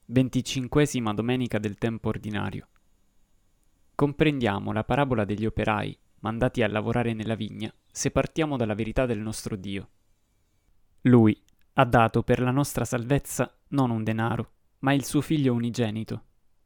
25ª domenica del tempo ordinario. Comprendiamo la parabola degli operai mandati a lavorare nella vigna se partiamo dalla verità del nostro Dio. Lui ha dato per la nostra salvezza non un denaro, ma il suo figlio unigenito.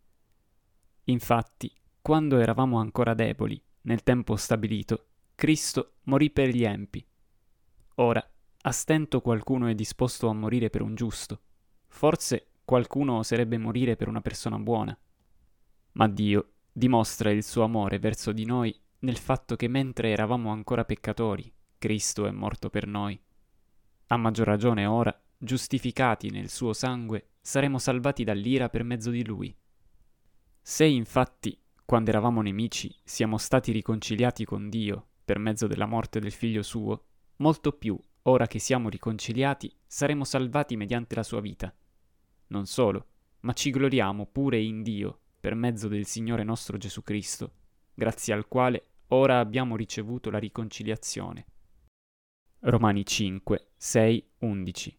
Infatti, quando eravamo ancora deboli, nel tempo stabilito, Cristo morì per gli empi. Ora, a stento qualcuno è disposto a morire per un giusto. Forse qualcuno oserebbe morire per una persona buona. Ma Dio dimostra il suo amore verso di noi nel fatto che mentre eravamo ancora peccatori, Cristo è morto per noi. A maggior ragione ora, giustificati nel suo sangue, saremo salvati dall'ira per mezzo di Lui. Se infatti, quando eravamo nemici, siamo stati riconciliati con Dio per mezzo della morte del Figlio suo, molto più, ora che siamo riconciliati, saremo salvati mediante la sua vita. Non solo, ma ci gloriamo pure in Dio per mezzo del Signore nostro Gesù Cristo, grazie al quale ora abbiamo ricevuto la riconciliazione. Romani 5, 6, 11.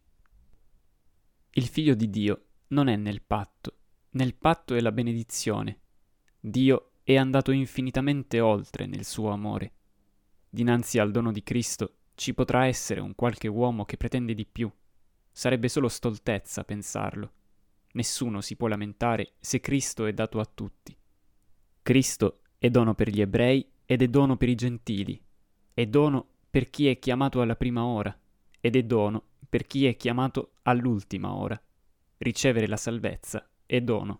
Il Figlio di Dio non è nel patto è la benedizione. Dio è andato infinitamente oltre nel suo amore. Dinanzi al dono di Cristo ci potrà essere un qualche uomo che pretende di più. Sarebbe solo stoltezza pensarlo. Nessuno si può lamentare se Cristo è dato a tutti. Cristo è dono per gli ebrei ed è dono per i gentili. È dono per chi è chiamato alla prima ora ed è dono per chi è chiamato all'ultima ora. Ricevere la salvezza è dono.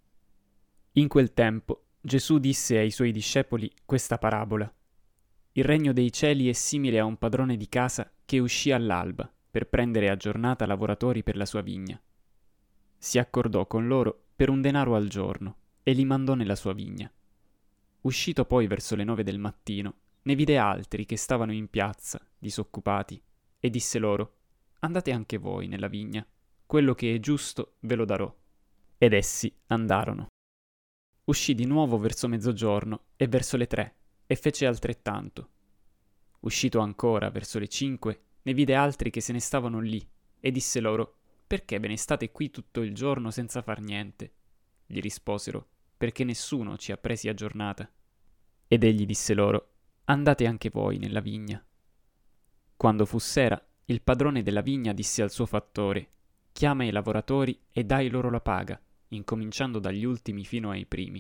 In quel tempo Gesù disse ai suoi discepoli questa parabola. Il regno dei cieli è simile a un padrone di casa che uscì all'alba per prendere a giornata lavoratori per la sua vigna. Si accordò con loro per un denaro al giorno e li mandò nella sua vigna. Uscito poi verso le 9 del mattino, ne vide altri che stavano in piazza, disoccupati, e disse loro: andate anche voi nella vigna, quello che è giusto ve lo darò. Ed essi andarono. Uscì di nuovo verso mezzogiorno e verso le 3, e fece altrettanto. Uscito ancora verso le 5, ne vide altri che se ne stavano lì, e disse loro: perché ve ne state qui tutto il giorno senza far niente? Gli risposero: perché nessuno ci ha presi a giornata. Ed egli disse loro: andate anche voi nella vigna. Quando fu sera, il padrone della vigna disse al suo fattore: chiama i lavoratori e dai loro la paga, incominciando dagli ultimi fino ai primi.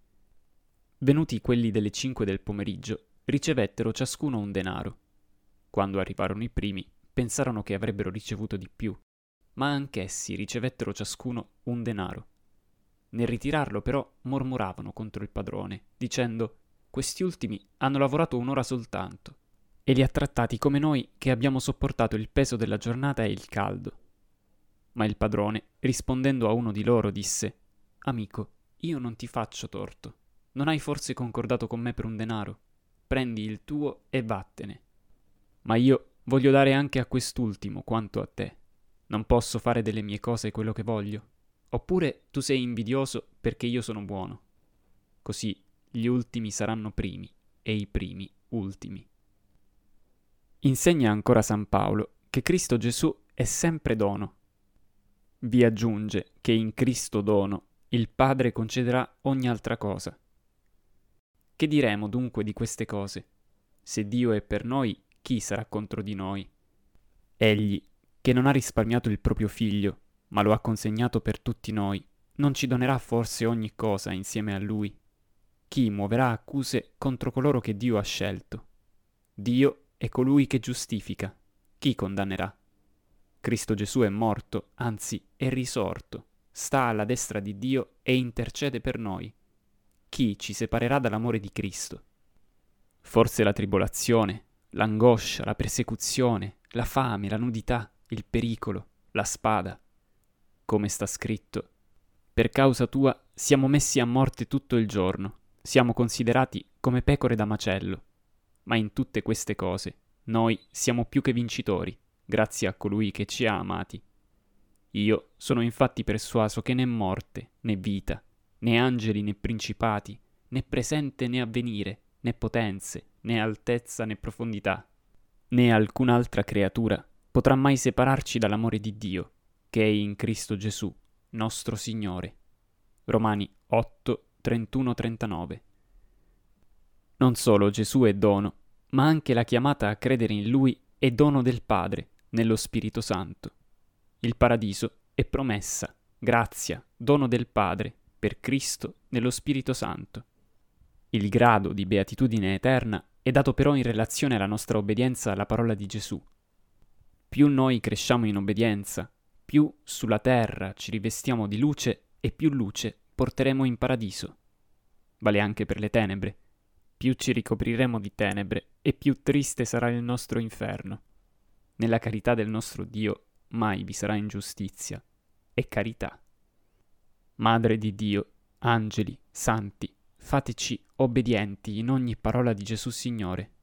Venuti quelli delle 5 del pomeriggio, ricevettero ciascuno un denaro. Quando arrivarono i primi, pensarono che avrebbero ricevuto di più, ma anch'essi ricevettero ciascuno un denaro. Nel ritirarlo però mormoravano contro il padrone, dicendo: questi ultimi hanno lavorato un'ora soltanto, e li ha trattati come noi che abbiamo sopportato il peso della giornata e il caldo. Ma il padrone, rispondendo a uno di loro, disse: amico, io non ti faccio torto. Non hai forse concordato con me per un denaro? Prendi il tuo e vattene. Ma io voglio dare anche a quest'ultimo quanto a te. Non posso fare delle mie cose quello che voglio? Oppure tu sei invidioso perché io sono buono? Così gli ultimi saranno primi e i primi ultimi. Insegna ancora San Paolo che Cristo Gesù è sempre dono. Vi aggiunge che in Cristo dono il Padre concederà ogni altra cosa. Che diremo dunque di queste cose? Se Dio è per noi, chi sarà contro di noi? Egli, che non ha risparmiato il proprio figlio, ma lo ha consegnato per tutti noi, non ci donerà forse ogni cosa insieme a lui? Chi muoverà accuse contro coloro che Dio ha scelto? Dio è colui che giustifica. Chi condannerà? Cristo Gesù è morto, anzi è risorto, sta alla destra di Dio e intercede per noi. Chi ci separerà dall'amore di Cristo? Forse la tribolazione, l'angoscia, la persecuzione, la fame, la nudità, il pericolo, la spada. Come sta scritto: per causa tua siamo messi a morte tutto il giorno, siamo considerati come pecore da macello. Ma in tutte queste cose noi siamo più che vincitori, grazie a colui che ci ha amati. Io sono infatti persuaso che né morte, né vita, né angeli né principati, né presente né avvenire, né potenze, né altezza né profondità, né alcun'altra creatura potrà mai separarci dall'amore di Dio, che è in Cristo Gesù, nostro Signore. Romani 8, 31-39. Non solo Gesù è dono, ma anche la chiamata a credere in Lui è dono del Padre, nello Spirito Santo. Il paradiso è promessa, grazia, dono del Padre, per Cristo, nello Spirito Santo. Il grado di beatitudine eterna è dato però in relazione alla nostra obbedienza alla parola di Gesù. Più noi cresciamo in obbedienza, più sulla terra ci rivestiamo di luce e più luce porteremo in paradiso. Vale anche per le tenebre. Più ci ricopriremo di tenebre e più triste sarà il nostro inferno. Nella carità del nostro Dio mai vi sarà ingiustizia, è carità. Madre di Dio, angeli, santi, fateci obbedienti in ogni parola di Gesù Signore.